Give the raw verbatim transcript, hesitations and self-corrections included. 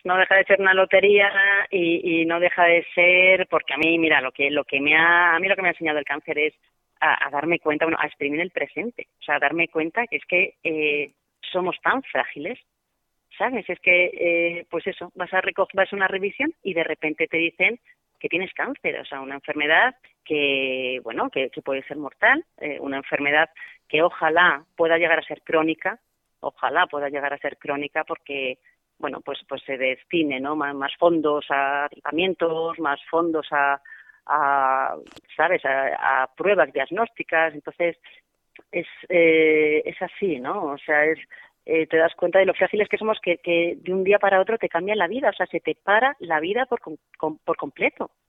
no deja de ser una lotería y, y no deja de ser, porque a mí, mira, lo que lo que me ha, a mí lo que me ha enseñado el cáncer es a, a darme cuenta, bueno, a exprimir el presente, o sea, a darme cuenta que es que eh, somos tan frágiles, ¿sabes? Es que, eh, pues eso, vas a recoger, vas a una revisión y de repente te dicen que tienes cáncer, o sea, una enfermedad que, bueno, que, que puede ser mortal, eh, una enfermedad que ojalá pueda llegar a ser crónica, ojalá pueda llegar a ser crónica porque, bueno, pues pues se destine, ¿no? Más, más fondos a tratamientos, más fondos a, a ¿sabes?, a, a pruebas diagnósticas. Entonces, es eh, es así, ¿no? O sea, es eh, te das cuenta de lo frágiles que somos, que, que de un día para otro te cambia la vida, o sea, se te para la vida por, com, por completo.